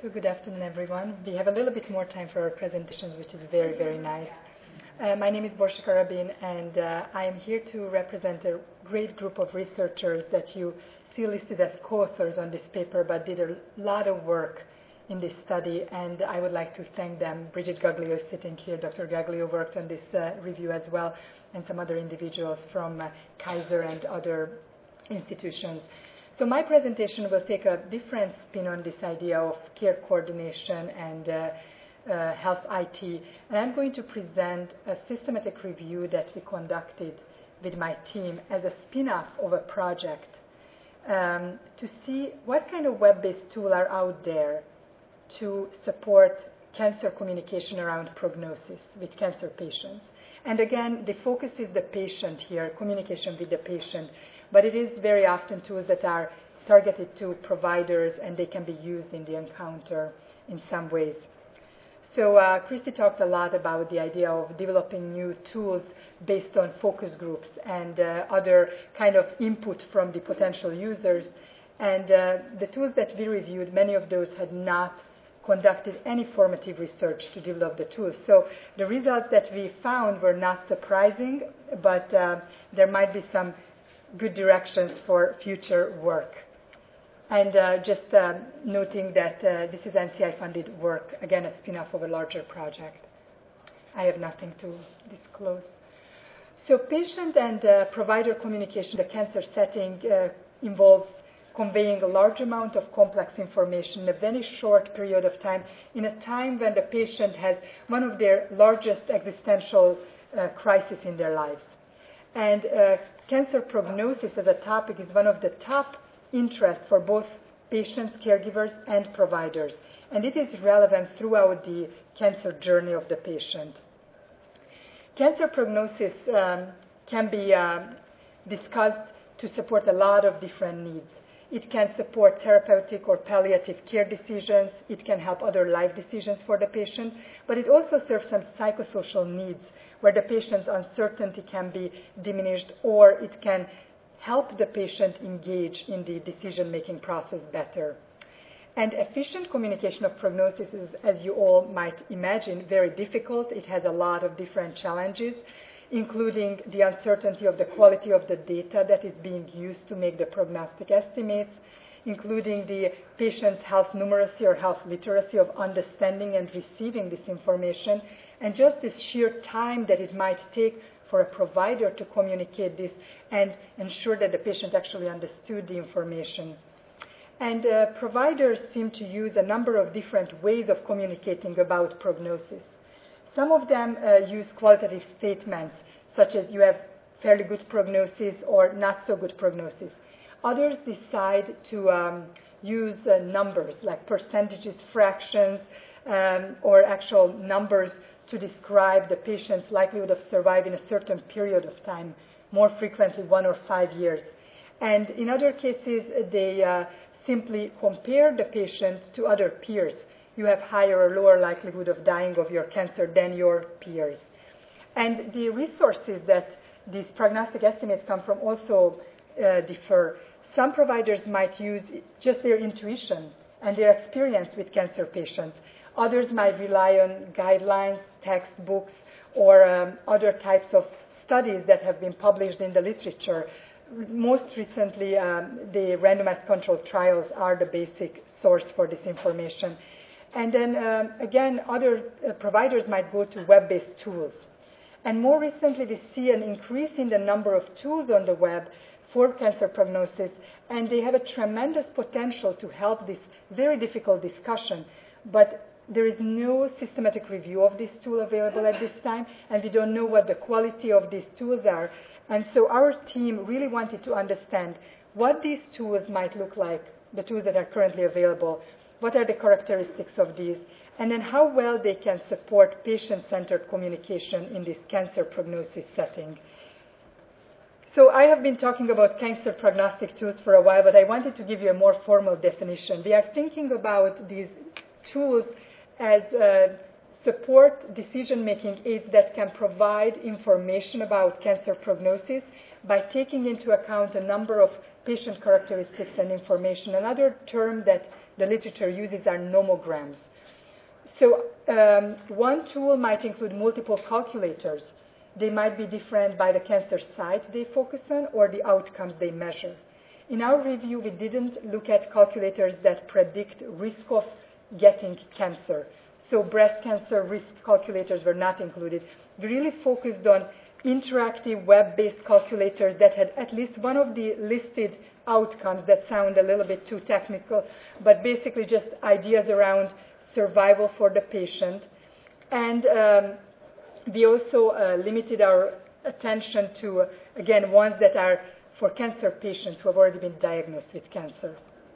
So good afternoon, everyone. We have a little bit more time for our presentations, which is very, very nice. My name is Borsa Karabin, and I am here to represent a great group of researchers that you see listed as co-authors on this paper, but did a lot of work in this study, and I would like to thank them. Bridget Gaglio is sitting here. Dr. Gaglio worked on this review as well, and some other individuals from Kaiser and other institutions. So my presentation will take a different spin on this idea of care coordination and health IT. And I'm going to present a systematic review that we conducted with my team as a spin-off of a project to see what kind of web-based tools are out there to support cancer communication around prognosis with cancer patients. And again, the focus is the patient here, communication with the patient. But it is very often tools that are targeted to providers, and they can be used in the encounter in some ways. So Christy talked a lot about the idea of developing new tools based on focus groups and other kind of input from the potential users. And the tools that we reviewed, many of those had not conducted any formative research to develop the tools. So the results that we found were not surprising, but there might be some good directions for future work. And just noting that this is NCI-funded work, again, a spin-off of a larger project. I have nothing to disclose. So patient and provider communication in the cancer setting involves conveying a large amount of complex information in a very short period of time, in a time when the patient has one of their largest existential crises in their lives. And cancer prognosis as a topic is one of the top interests for both patients, caregivers, and providers. And it is relevant throughout the cancer journey of the patient. Cancer prognosis can be discussed to support a lot of different needs. It can support therapeutic or palliative care decisions. It can help other life decisions for the patient. But it also serves some psychosocial needs where the patient's uncertainty can be diminished, or it can help the patient engage in the decision-making process better. And efficient communication of prognosis is, as you all might imagine, very difficult. It has a lot of different challenges, including the uncertainty of the quality of the data that is being used to make the prognostic estimates, including the patient's health numeracy or health literacy of understanding and receiving this information, and just this sheer time that it might take for a provider to communicate this and ensure that the patient actually understood the information. And providers seem to use a number of different ways of communicating about prognosis. Some of them use qualitative statements, such as you have fairly good prognosis or not so good prognosis. Others decide to use numbers like percentages, fractions, or actual numbers to describe the patient's likelihood of surviving a certain period of time, more frequently 1 or 5 years. And in other cases, they simply compare the patient to other peers. You have higher or lower likelihood of dying of your cancer than your peers. And the resources that these prognostic estimates come from also differ. Some providers might use just their intuition and their experience with cancer patients. Others might rely on guidelines, textbooks, or other types of studies that have been published in the literature. Most recently, the randomized controlled trials are the basic source for this information. And then, again, other providers might go to web-based tools. And more recently, we see an increase in the number of tools on the web for cancer prognosis, and they have a tremendous potential to help this very difficult discussion. But there is no systematic review of this tool available at this time, and we don't know what the quality of these tools are. And so our team really wanted to understand what these tools might look like, the tools that are currently available. What are the characteristics of these? And then how well they can support patient-centered communication in this cancer prognosis setting. So I have been talking about cancer prognostic tools for a while, but I wanted to give you a more formal definition. We are thinking about these tools as support decision-making aids that can provide information about cancer prognosis by taking into account a number of patient characteristics and information. Another term that the literature uses are nomograms. So one tool might include multiple calculators. They might be different by the cancer site they focus on or the outcomes they measure. In our review, we didn't look at calculators that predict risk of getting cancer. So breast cancer risk calculators were not included. We really focused on interactive web-based calculators that had at least one of the listed outcomes that sound a little bit too technical, but basically just ideas around survival for the patient. And we also limited our attention to, again, ones that are for cancer patients who have already been diagnosed with cancer.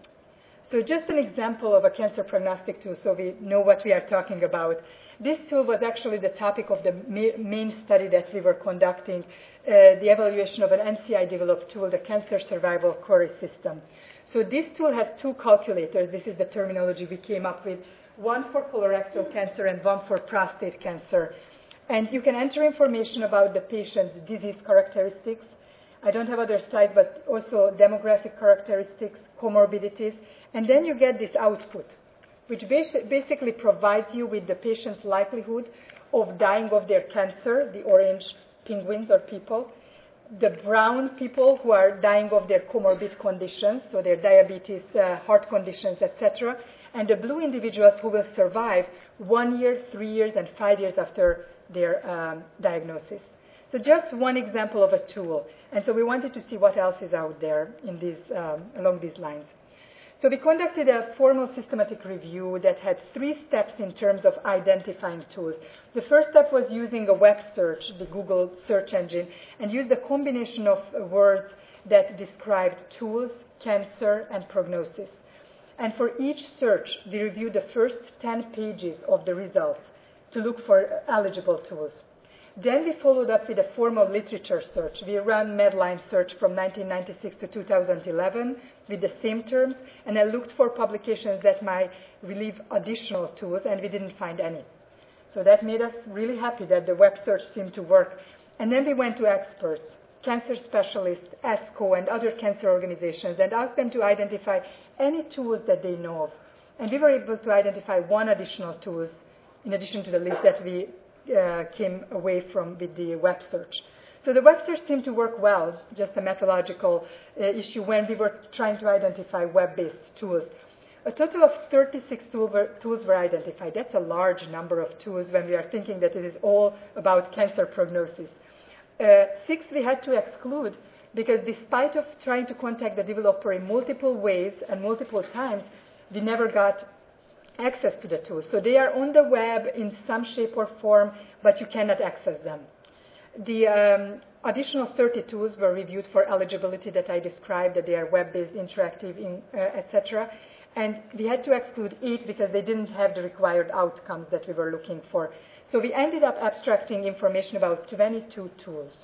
So just an example of a cancer prognostic tool so we know what we are talking about. This tool was actually the topic of the main study that we were conducting, the evaluation of an NCI-developed tool, the Cancer Survival Query System. So this tool has two calculators. This is the terminology we came up with, one for colorectal cancer and one for prostate cancer. And you can enter information about the patient's disease characteristics. I don't have other slides, but also demographic characteristics, comorbidities. And then you get this output, which basically provides you with the patient's likelihood of dying of their cancer, the orange penguins or people, the brown people who are dying of their comorbid conditions, so their diabetes, heart conditions, etc., and the blue individuals who will survive 1 year, 3 years, and 5 years after their diagnosis. So just one example of a tool. And so we wanted to see what else is out there in these, along these lines. So we conducted a formal systematic review that had 3 steps in terms of identifying tools. The first step was using a web search, the Google search engine, and used a combination of words that described tools, cancer, and prognosis. And for each search, we reviewed the first 10 pages of the results to look for eligible tools. Then we followed up with a formal literature search. We ran Medline search from 1996 to 2011 with the same terms, and I looked for publications that might relieve additional tools, and we didn't find any. So that made us really happy that the web search seemed to work. And then we went to experts, cancer specialists, ASCO, and other cancer organizations, and asked them to identify any tools that they know of. And we were able to identify 1 additional tool in addition to the list that we came away from with the web search. So the web search seemed to work well, just a methodological issue when we were trying to identify web-based tools. A total of 36 tools were identified. That's a large number of tools when we are thinking that it is all about cancer prognosis. 6 we had to exclude because despite of trying to contact the developer in multiple ways and multiple times, we never got access to the tools. So they are on the web in some shape or form, but you cannot access them. The additional 30 tools were reviewed for eligibility that I described, that they are web-based, interactive, etc. And we had to exclude 8 because they didn't have the required outcomes that we were looking for. So we ended up abstracting information about 22 tools.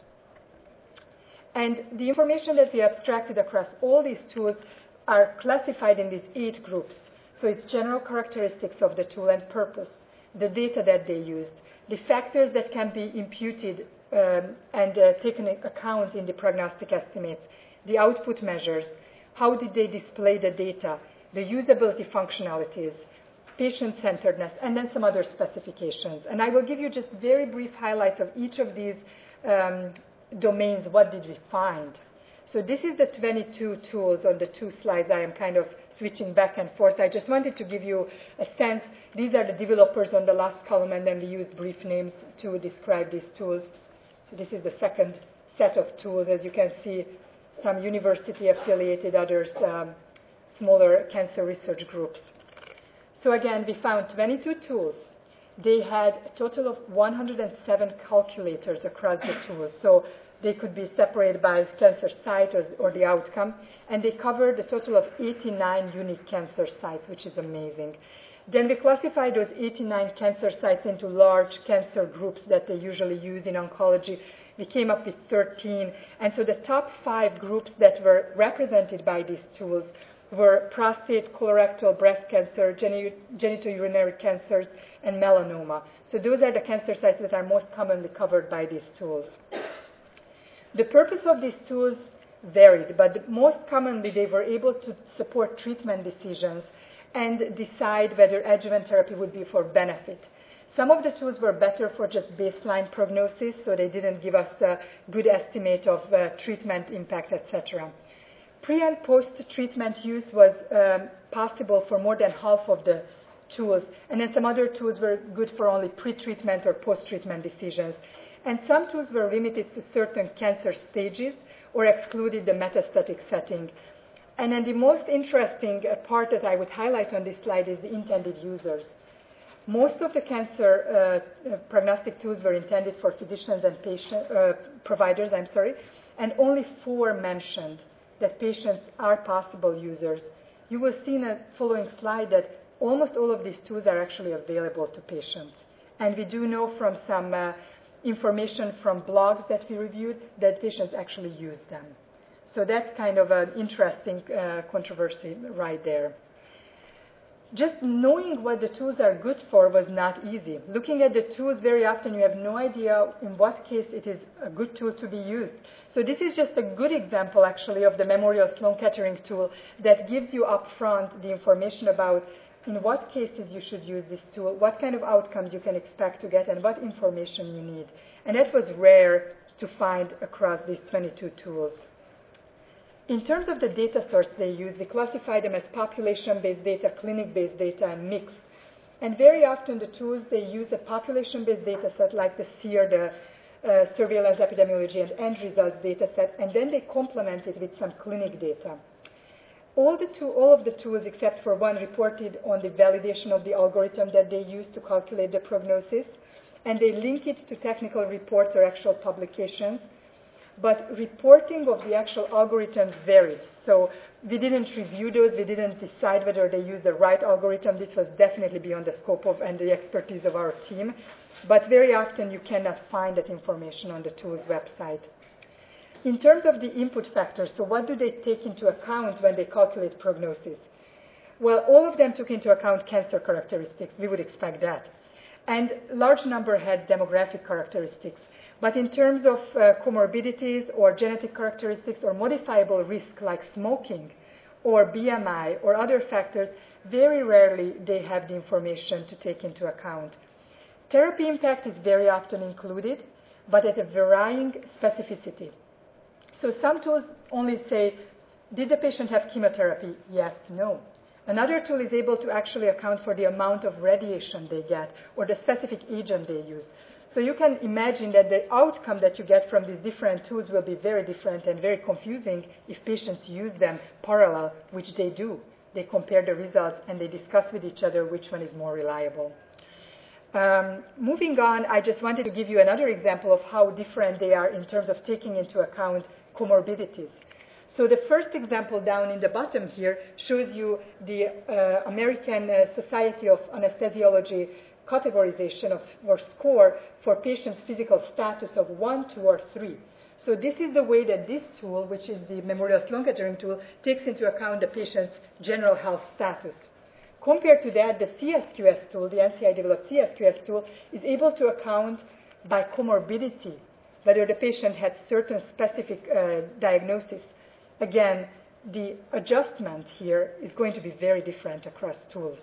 And the information that we abstracted across all these tools are classified in these 8 groups. So it's general characteristics of the tool and purpose, the data that they used, the factors that can be imputed and taken into account in the prognostic estimates, the output measures, how did they display the data, the usability functionalities, patient-centeredness, and then some other specifications. And I will give you just very brief highlights of each of these domains. What did we find? So this is the 22 tools on the 2 slides. I am kind of switching back and forth. I just wanted to give you a sense. These are the developers on the last column, and then we used brief names to describe these tools. So this is the second set of tools. As you can see, some university-affiliated, others smaller cancer research groups. So again, we found 22 tools. They had a total of 107 calculators across the tools. So they could be separated by cancer site or the outcome. And they covered a total of 89 unique cancer sites, which is amazing. Then we classified those 89 cancer sites into large cancer groups that they usually use in oncology. We came up with 13. And so the top 5 groups that were represented by these tools were prostate, colorectal, breast cancer, genitourinary cancers, and melanoma. So those are the cancer sites that are most commonly covered by these tools. The purpose of these tools varied, but most commonly they were able to support treatment decisions and decide whether adjuvant therapy would be for benefit. Some of the tools were better for just baseline prognosis, so they didn't give us a good estimate of treatment impact, etc. Pre and post-treatment use was possible for more than half of the tools, and then some other tools were good for only pre-treatment or post-treatment decisions. And some tools were limited to certain cancer stages or excluded the metastatic setting. And then the most interesting part that I would highlight on this slide is the intended users. Most of the cancer prognostic tools were intended for physicians and providers, and only 4 mentioned that patients are possible users. You will see in a following slide that almost all of these tools are actually available to patients. And we do know from some information from blogs that we reviewed that patients actually use them. So that's kind of an interesting controversy right there. Just knowing what the tools are good for was not easy. Looking at the tools, very often you have no idea in what case it is a good tool to be used. So this is just a good example, actually, of the Memorial Sloan Kettering tool that gives you upfront the information about in what cases you should use this tool, what kind of outcomes you can expect to get, and what information you need. And that was rare to find across these 22 tools. In terms of the data source they use, we classify them as population-based data, clinic-based data, and mixed. And very often the tools, they use a population-based data set like the SEER, the Surveillance Epidemiology and End Results data set, and then they complement it with some clinic data. All of the tools except for one reported on the validation of the algorithm that they use to calculate the prognosis, and they link it to technical reports or actual publications. But reporting of the actual algorithms varied. So we didn't review those. We didn't decide whether they used the right algorithm. This was definitely beyond the scope of and the expertise of our team. But very often you cannot find that information on the tool's website. In terms of the input factors, so what do they take into account when they calculate prognosis? Well, all of them took into account cancer characteristics. We would expect that. And large number had demographic characteristics. But in terms of comorbidities or genetic characteristics or modifiable risk like smoking or BMI or other factors, very rarely they have the information to take into account. Therapy impact is very often included, but at a varying specificity. So some tools only say, did the patient have chemotherapy? Yes, no. Another tool is able to actually account for the amount of radiation they get or the specific agent they use. So you can imagine that the outcome that you get from these different tools will be very different and very confusing if patients use them parallel, which they do. They compare the results and they discuss with each other which one is more reliable. Moving on, I just wanted to give you another example of how different they are in terms of taking into account comorbidities. So the first example down in the bottom here shows you the American Society of Anesthesiology categorization or score for patients' physical status of 1, 2, or 3. So this is the way that this tool, which is the Memorial Sloan Kettering tool, takes into account the patient's general health status. Compared to that, the CSQS tool, the NCI-developed CSQS tool, is able to account by comorbidity, whether the patient had certain specific diagnosis. Again, the adjustment here is going to be very different across tools.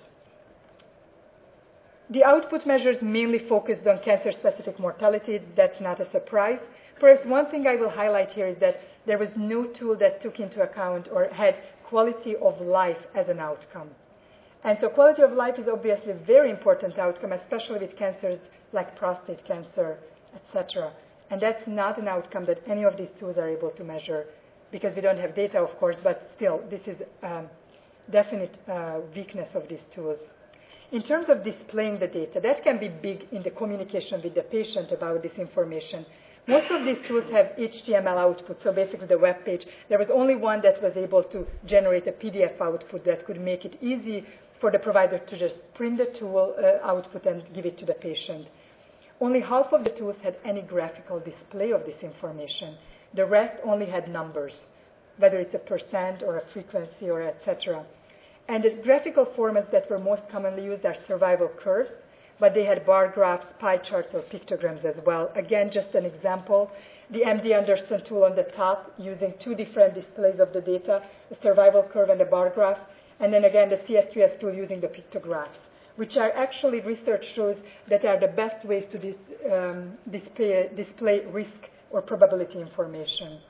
The output measures mainly focused on cancer-specific mortality. That's not a surprise. Perhaps one thing I will highlight here is that there was no tool that took into account or had quality of life as an outcome. And so quality of life is obviously a very important outcome, especially with cancers like prostate cancer, etc. And that's not an outcome that any of these tools are able to measure because we don't have data, of course, but still, this is a definite weakness of these tools. In terms of displaying the data, that can be big in the communication with the patient about this information. Most of these tools have HTML output, so basically the web page. There was only one that was able to generate a PDF output that could make it easy for the provider to just print the tool output and give it to the patient. Only half of the tools had any graphical display of this information. The rest only had numbers, whether it's a percent or a frequency or etc. And the graphical formats that were most commonly used are survival curves, but they had bar graphs, pie charts, or pictograms as well. Again, just an example. The MD Anderson tool on the top using two different displays of the data, a survival curve and a bar graph, and then again the CS2S tool using the pictographs, which are actually research shows that are the best ways to display risk or probability information.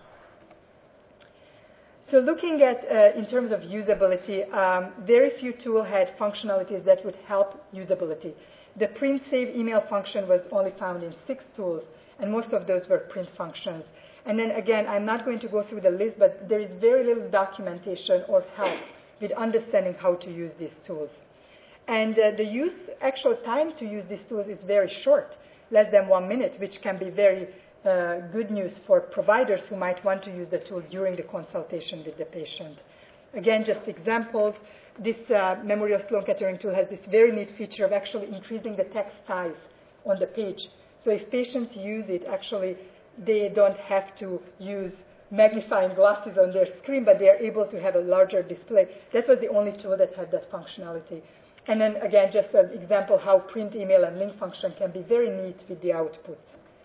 So looking at, in terms of usability, very few tools had functionalities that would help usability. The print save email function was only found in 6 tools, and most of those were print functions. And then again, I'm not going to go through the list, but there is very little documentation or help with understanding how to use these tools. And the actual time to use these tools is very short, less than 1 minute, which can be very good news for providers who might want to use the tool during the consultation with the patient. Again, just examples. This Memorial Sloan Kettering tool has this very neat feature of actually increasing the text size on the page. So if patients use it, actually, they don't have to use magnifying glasses on their screen, but they are able to have a larger display. That was the only tool that had that functionality. And then, again, just an example how print, email, and link function can be very neat with the outputs.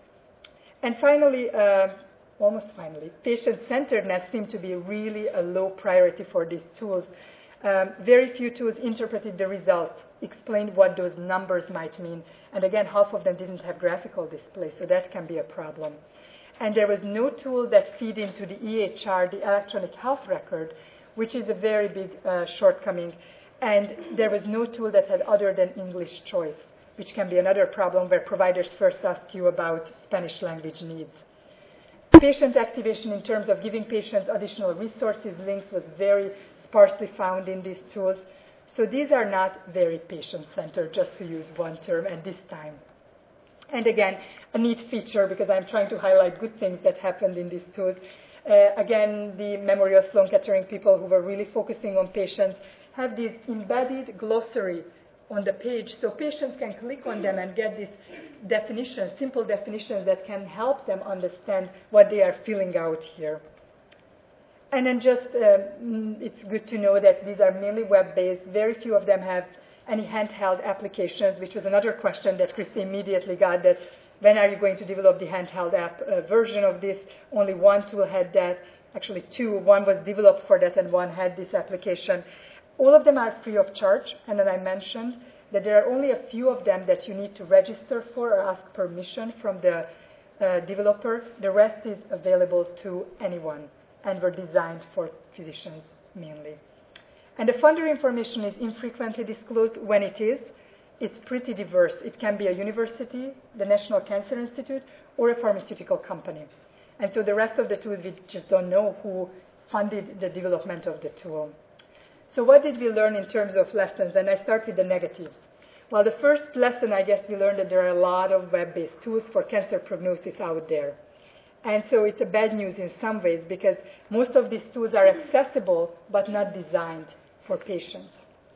And finally, almost finally, patient-centeredness seemed to be really a low priority for these tools. Very few tools interpreted the results, explained what those numbers might mean. And again, half of them didn't have graphical display, so that can be a problem. And there was no tool that feed into the EHR, the electronic health record, which is a very big shortcoming. And there was no tool that had other than English choice, which can be another problem where providers first ask you about Spanish language needs. Patient activation in terms of giving patients additional resources, links, was very sparsely found in these tools. So these are not very patient-centered, just to use one term at this time. And again, a neat feature, because I'm trying to highlight good things that happened in these tools. Again, the Memorial Sloan Kettering people who were really focusing on patients have this embedded glossary on the page, so patients can click on them and get these definitions, simple definitions that can help them understand what they are filling out here. And then just, it's good to know that these are mainly web-based. Very few of them have any handheld applications, which was another question that Christy immediately got, that when are you going to develop the handheld app version of this? Only one tool had that, actually 2. One was developed for that and one had this application. All of them are free of charge, and then I mentioned that there are only a few of them that you need to register for or ask permission from the developer. The rest is available to anyone and were designed for physicians mainly. And the funder information is infrequently disclosed. When it is, it's pretty diverse. It can be a university, the National Cancer Institute, or a pharmaceutical company. And so the rest of the tools, we just don't know who funded the development of the tool. So what did we learn in terms of lessons? And I start with the negatives. Well, the first lesson, I guess, we learned that there are a lot of web-based tools for cancer prognosis out there. And so it's a bad news in some ways, because most of these tools are accessible but not designed for patients.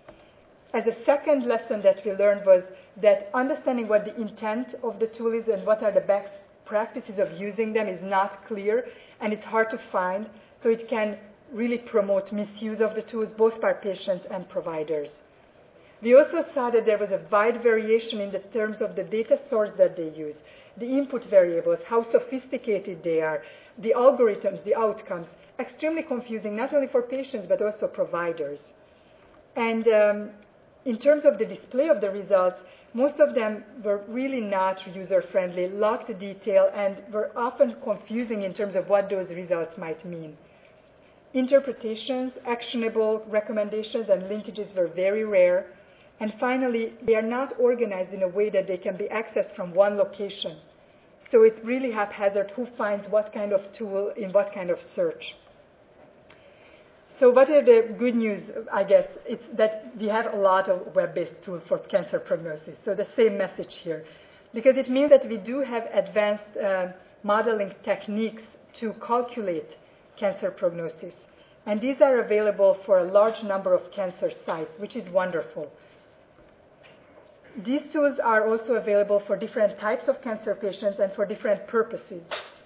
As a second lesson that we learned was that understanding what the intent of the tool is and what are the best practices of using them is not clear, and it's hard to find, so it can really promote misuse of the tools, both by patients and providers. We also saw that there was a wide variation in the terms of the data source that they use, the input variables, how sophisticated they are, the algorithms, the outcomes. Extremely confusing, not only for patients, but also providers. And in terms of the display of the results, most of them were really not user-friendly, lacked detail, and were often confusing in terms of what those results might mean. Interpretations, actionable recommendations, and linkages were very rare. And finally, they are not organized in a way that they can be accessed from one location. So it's really haphazard who finds what kind of tool in what kind of search. So what are the good news, I guess? It's that we have a lot of web-based tools for cancer prognosis. So the same message here. Because it means that we do have advanced modeling techniques to calculate cancer prognosis. And these are available for a large number of cancer sites, which is wonderful. These tools are also available for different types of cancer patients and for different purposes.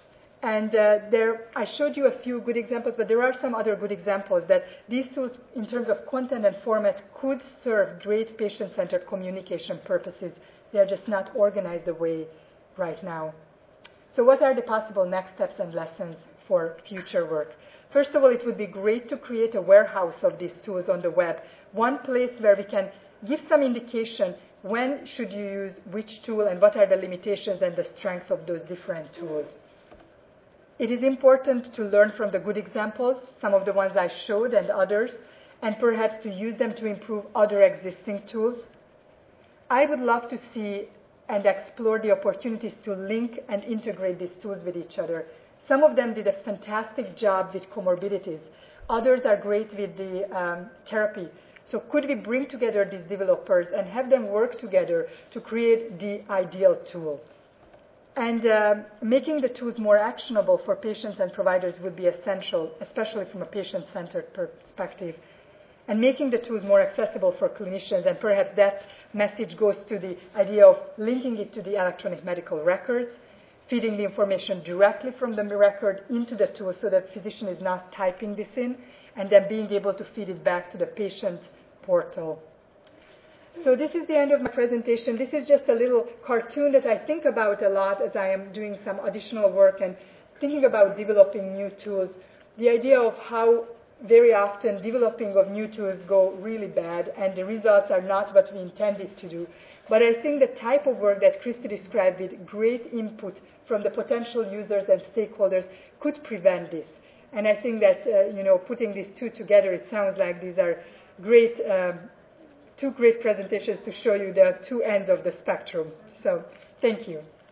And I showed you a few good examples, but there are some other good examples that these tools, in terms of content and format, could serve great patient-centered communication purposes. They are just not organized the way right now. So what are the possible next steps and lessons for future work? First of all, it would be great to create a warehouse of these tools on the web, one place where we can give some indication when should you use which tool and what are the limitations and the strengths of those different tools. It is important to learn from the good examples, some of the ones I showed and others, and perhaps to use them to improve other existing tools. I would love to see and explore the opportunities to link and integrate these tools with each other. Some of them did a fantastic job with comorbidities. Others are great with the therapy. So could we bring together these developers and have them work together to create the ideal tool? And making the tools more actionable for patients and providers would be essential, especially from a patient-centered perspective. And making the tools more accessible for clinicians, and perhaps that message goes to the idea of linking it to the electronic medical records, feeding the information directly from the record into the tool so that the physician is not typing this in, and then being able to feed it back to the patient's portal. So this is the end of my presentation. This is just a little cartoon that I think about a lot as I am doing some additional work and thinking about developing new tools. The idea of how very often developing of new tools go really bad and the results are not what we intended to do. But I think the type of work that Christy described with great input from the potential users and stakeholders could prevent this. And I think that, putting these two together, it sounds like these are great, two great presentations to show you the two ends of the spectrum. So thank you.